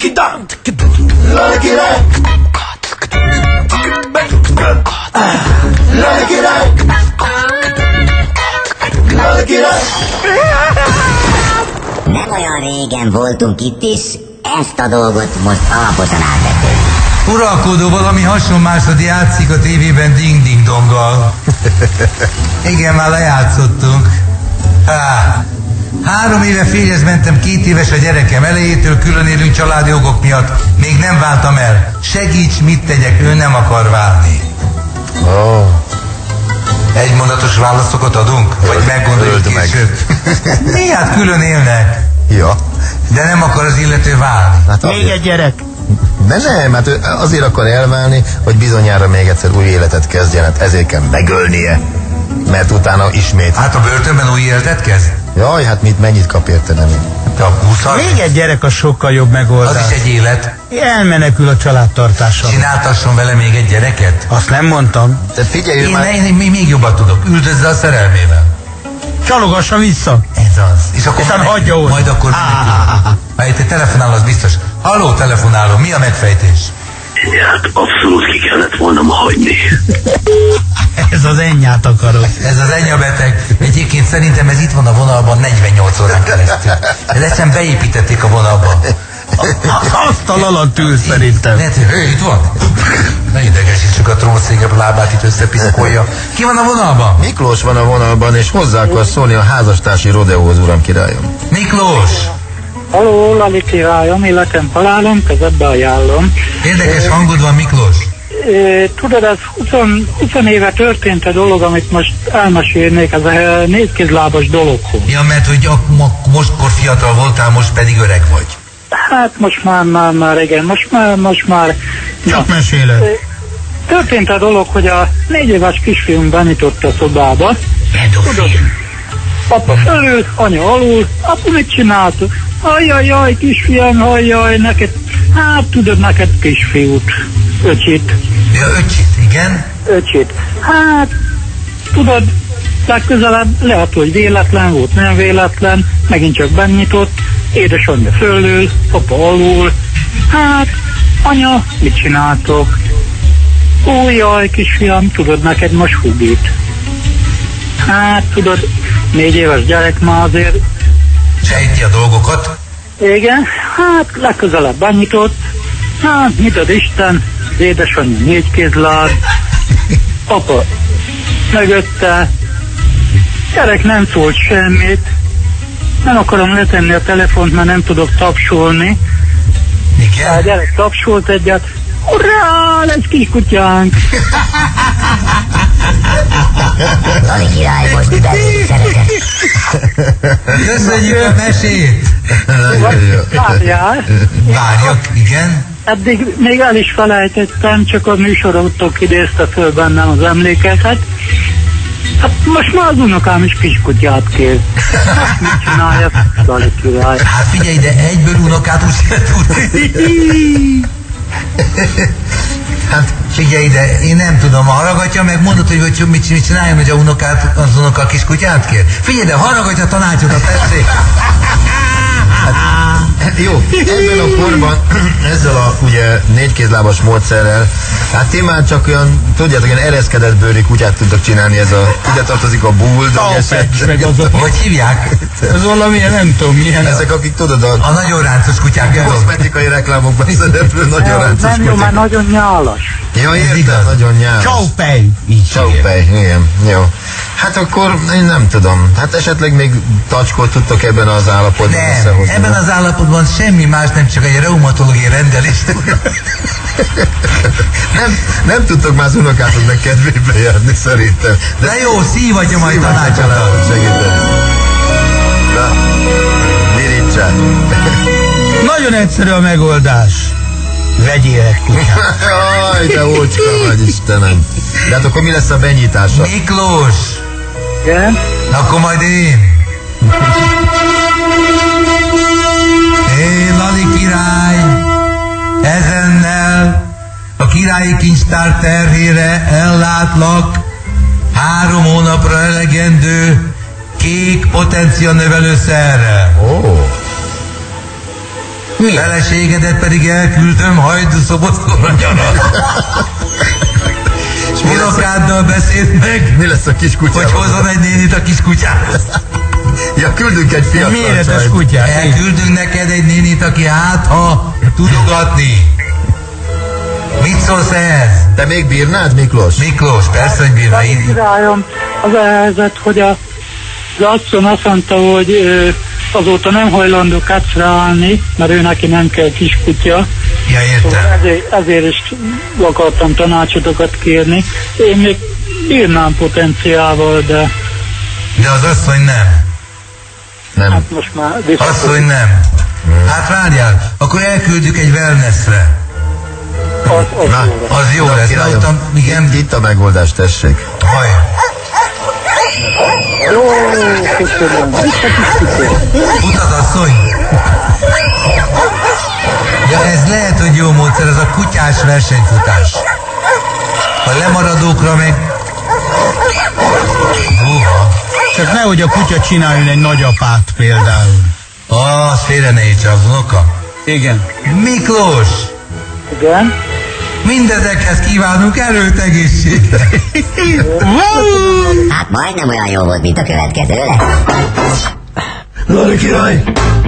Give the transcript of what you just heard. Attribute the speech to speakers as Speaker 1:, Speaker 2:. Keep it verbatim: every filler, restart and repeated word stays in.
Speaker 1: tikidán, Lali király, Lali király, Lali király.
Speaker 2: Nem olyan régen voltunk itt is, ezt a dolgot most alaposan átvettük.
Speaker 3: Uralkodó valami hasonmászat játszik a tévében ding-ding-donggal. Igen, már lejátszottunk. Há. Három éve férjhez mentem, két éves a gyerekem, elejétől külön élünk családi okok miatt. Még nem váltam el. Segíts, mit tegyek, ő nem akar válni.
Speaker 4: Oh.
Speaker 3: Egymondatos válaszokat adunk? Vagy meggondoljuk később? Mi, hát külön élnek.
Speaker 4: Ja.
Speaker 3: De nem akar az illető válni.
Speaker 4: Hát
Speaker 1: Még egy gyerek.
Speaker 4: De nem, hát ő azért akar elválni, hogy bizonyára még egyszer új életet kezdjen, hát ezért kell megölnie. Mert utána ismét.
Speaker 3: Hát a börtönben új életet kezd?
Speaker 4: Jaj, hát mit, mennyit kap érte, nem én?
Speaker 3: Te a húszat?
Speaker 1: Még egy gyerek a sokkal jobb megoldás.
Speaker 3: Az is egy élet.
Speaker 1: Elmenekül a családtartással.
Speaker 3: Csináltasson vele még egy gyereket?
Speaker 1: Azt nem mondtam.
Speaker 4: Tehát figyelj, ő
Speaker 3: Én,
Speaker 4: már...
Speaker 3: én, én még jobban tudok. Üldözze a szerelmével.
Speaker 1: Csalogasson vissza.
Speaker 3: Ez az. És akkor
Speaker 1: Aztán
Speaker 3: meg-
Speaker 1: hagyja ott.
Speaker 3: Majd akkor majd te telefonál, az biztos. Halló, telefonáló, mi a megfejtés?
Speaker 5: Hát abszolút ki kellett volna ma hagyni.
Speaker 1: Ez az ennyát akarok.
Speaker 3: Ez az enyha beteg. Egyébként szerintem ez itt van a vonalban negyvennyolc órán keresztül. Ez egyszerűen beépítették a vonalba.
Speaker 1: Azt a lalant ül szerintem.
Speaker 3: Lehet, hogy ő itt van? Ne idegesítsük a trónszékebb lábát, itt összepiszkolja. Ki van a vonalban?
Speaker 4: Miklós van a vonalban, és hozzá akar szólni a házastársi rodeóhoz, uram királyom.
Speaker 3: Miklós!
Speaker 6: Halló, Lali királyom, életem halálom, kezedbe ajánlom.
Speaker 3: Érdekes hangod van, Miklós.
Speaker 6: E, tudod, ez húsz, húsz éve történt a dolog, amit most elmesélnék, ez a négykézlábas dologhoz.
Speaker 3: Ja, mert hogy ak- ma- mostkor fiatal voltál, most pedig öreg vagy.
Speaker 6: Hát most már, már, már igen, most már, most már...
Speaker 1: Csak meséled.
Speaker 6: E, történt a dolog, hogy a négy éves kisfiunk benyitott a szobába. Tudod, apa fölül, anya alul, apu mit csinált? Ajajaj, kisfiam, ajaj, neked, hát tudod, neked kisfiút, öcsit,
Speaker 3: Ja, öcsit, igen?
Speaker 6: öcsit. Hát, tudod, legközelebb lehet, hogy véletlen volt, nem véletlen, megint csak benyitott, édesanyja fölül, apa alul, hát, anya, mit csináltok? Ó, jaj, kisfiam, tudod, neked most hugít. Hát, tudod, négy éves gyerek már azért.
Speaker 3: Sejti a dolgokat.
Speaker 6: Igen, hát legközelebb benyitott, hát mit ad Isten, az édesanyja négy kézláb, apa mögötte, gyerek nem szólt semmit, nem akarom letenni a telefont, mert nem tudok tapsolni.
Speaker 3: Igen?
Speaker 6: A gyerek tapsolt egyet, urrá, lesz kiskutyánk!
Speaker 2: Lali király most belőle szeretett.
Speaker 3: Köszönjük a mesét!
Speaker 6: Várjál,
Speaker 3: Várjak, igen?
Speaker 6: eddig még el is felejtettem, csak a műsorotok idézte föl bennem az emlékeket. Hát most már az unokám is kiskutyát kér. Hát mit csinálja, Lali király?
Speaker 3: Hát figyelj, de egyből unokát úgy se tud. Hát figyelj, de én nem tudom, haragatja meg, mondod, hogy, hogy mit, mit csináljam, hogy a unokát, az unoka a kiskutyát kér? Figyelj, de haragatja a tanácsodat, tessék!
Speaker 4: Hát, jó, ebben a korban ezzel a ugye négykézlábas módszerrel, hát ti már csak olyan, tudjátok, olyan ereszkedett bőrű kutyát tudtok csinálni, ez a, ide tartozik a bull,
Speaker 1: meg az a...
Speaker 3: Hogy hívják?
Speaker 1: Ez valamilyen, nem tudom milyen.
Speaker 4: ezek, akik tudod, a,
Speaker 3: A nagyon ráncos kutyák,
Speaker 4: a
Speaker 3: azok.
Speaker 4: kozmetikai reklámokban szereplő nagyon
Speaker 6: Nem,
Speaker 4: ráncos
Speaker 6: nem jó,
Speaker 4: kutyák.
Speaker 6: már nagyon nyálas.
Speaker 4: Ja, értem,
Speaker 3: igaz.
Speaker 4: nagyon nyálas.
Speaker 1: Csópej. Így
Speaker 4: Csópej, igen, jó. Hát akkor én nem tudom. Hát esetleg még tacskót tudtok ebben az állapotban
Speaker 3: Nem,
Speaker 4: összehozni.
Speaker 3: ebben az állapotban semmi más, nem csak egy reumatológiai rendelést.
Speaker 4: nem, nem tudtok már az unokátoknak kedvébe járni szerintem.
Speaker 3: De jó, szívatja majd
Speaker 4: Szívhatja
Speaker 3: tanácsodat.
Speaker 4: le, segíteni. Na, mirincsát.
Speaker 1: Nagyon egyszerű a megoldás. Vegyél egy kutyát.
Speaker 4: Jaj, de ócska vagy, Istenem. De hát akkor mi lesz a benyitása?
Speaker 3: Miklós,
Speaker 6: Igen?
Speaker 3: akkor majd én. Én, Lali király, ezennel a királyi kincstár terhére ellátlak három hónapra elegendő kék potencia növelőszerrel.
Speaker 4: Ó.
Speaker 1: Mi?
Speaker 3: Feleségedet pedig elküldöm Hajdúszoboszlóra nyaralni. És unokáddal beszélt meg,
Speaker 4: Mi lesz a kis kutyával?
Speaker 3: hogy hozzon egy nénit a kis kutyához.
Speaker 4: Ja, küldünk egy fiatal
Speaker 1: Méretes
Speaker 4: csajt.
Speaker 1: kutyát.
Speaker 3: Elküldünk neked egy nénit, aki hát, ha tudogatni. Mit szólsz ehhez?
Speaker 4: Te még bírnád, Miklós?
Speaker 3: Miklós, persze, hogy bírna. Én-
Speaker 6: Királyom, az a helyzet, hogy a, az asszony azt mondta, hogy ö, azóta nem hajlandó kacra állni, mert ő neki nem kell kiskutya.
Speaker 3: Ja, értem.
Speaker 6: Ezért, ezért is akartam tanácsotokat kérni. Én még bírnám potenciával, de
Speaker 3: De az asszony nem.
Speaker 4: Nem.
Speaker 6: hát most már vissza.
Speaker 3: Asszony nem. Hát várjál, akkor elküldjük egy wellnessre.
Speaker 6: Az, az
Speaker 4: Na,
Speaker 6: jó lesz.
Speaker 3: Az jó
Speaker 4: Na,
Speaker 3: lesz. Na,
Speaker 4: királyom,
Speaker 3: ott a, igen,
Speaker 4: Itt a megoldás, tessék.
Speaker 3: haj.
Speaker 6: Jó, köszönöm.
Speaker 3: Utat asszony. Ja, ez lehet, hogy jó módszer, ez a kutyás versenyfutás. A lemaradókra meg... Húha.
Speaker 1: Csak nehogy a kutya csináljon egy nagyapát például.
Speaker 3: Ah, az félre ne értse, az unoka.
Speaker 1: Igen.
Speaker 3: Miklós!
Speaker 6: Igen.
Speaker 3: Mindezekhez kívánunk erőt, egészséget!
Speaker 2: Hát majdnem olyan jó volt, mint a következő lesz.
Speaker 3: Lali király!